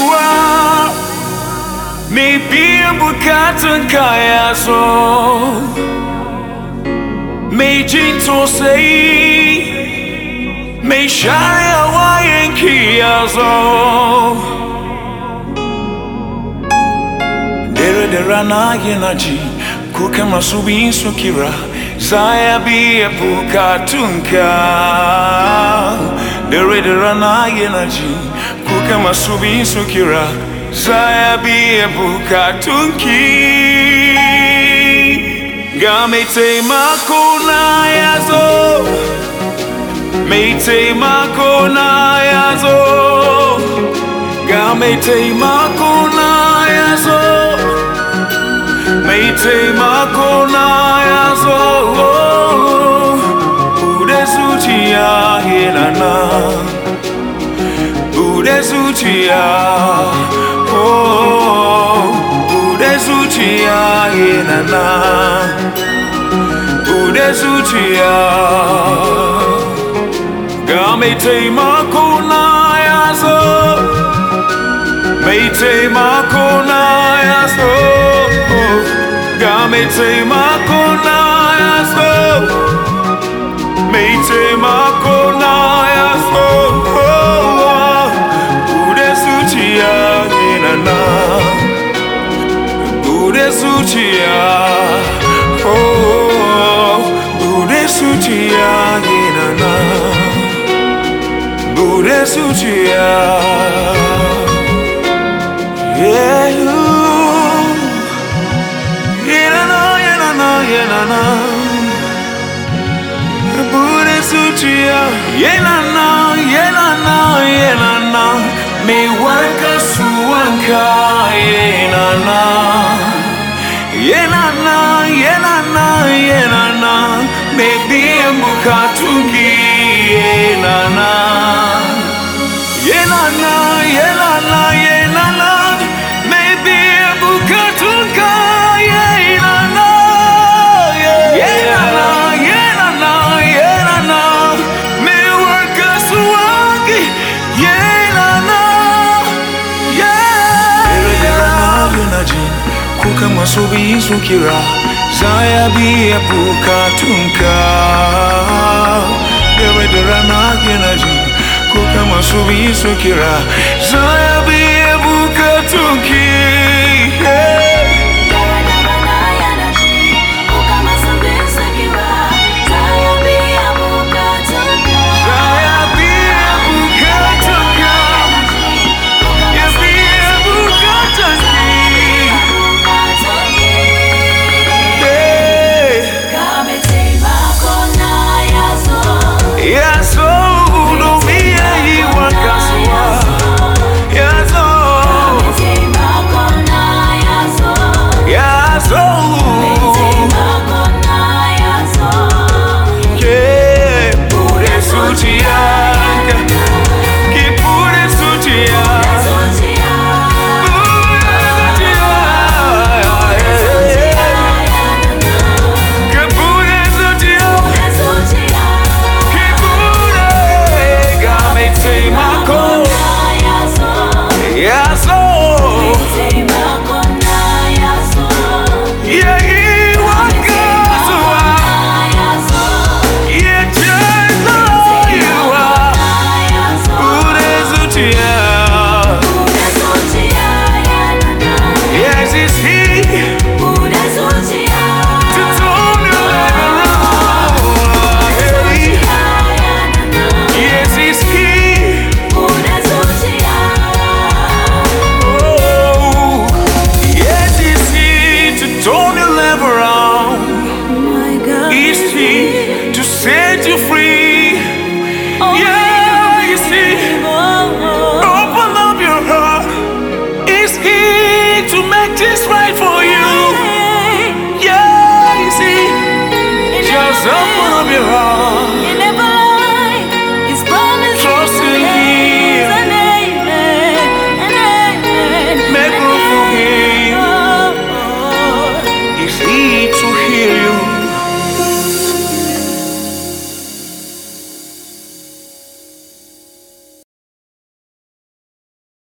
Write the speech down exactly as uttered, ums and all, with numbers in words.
Yeshua, maybe a bukatan kaya so. May jinto say, may shaya wayan kiyazo. Dere dere na yenaji, kuke masubi insukira, zaya bi bukatunka. Dere dere na yenaji, kuke masubi insukira, zaya bi bukatunki. Gamete makona yazo, mete makona yazo, gamete makona yazo, mete makona yazo. Udesutia hilana, udesutia, oh, udesutia hilana. Udesutia, gamete makona yazo, mete makona yazo, gamete makona yazo, mete makona yazo. Udesutia inana, udesutia, oh. Budesutia inana, Budesutia, yeah, inana, inana, inana, Budesutia, inana, inana, inana, me wanka suwanka, inana, inana, inana, inana. Maybe I'm bukatungi yenana, yenana, yenana, yenana. Maybe I'm bukatunga yenana, yenana, yenana, yenana. Me worka suwangi yenana, yeah. Yenaji, kuka masubi insukira. Zaya bi bukatunka, dere dere na yenaji, kuka masubi insukira. Zaya bi bukatunki, yeah. Just right for you, yeah, you see, just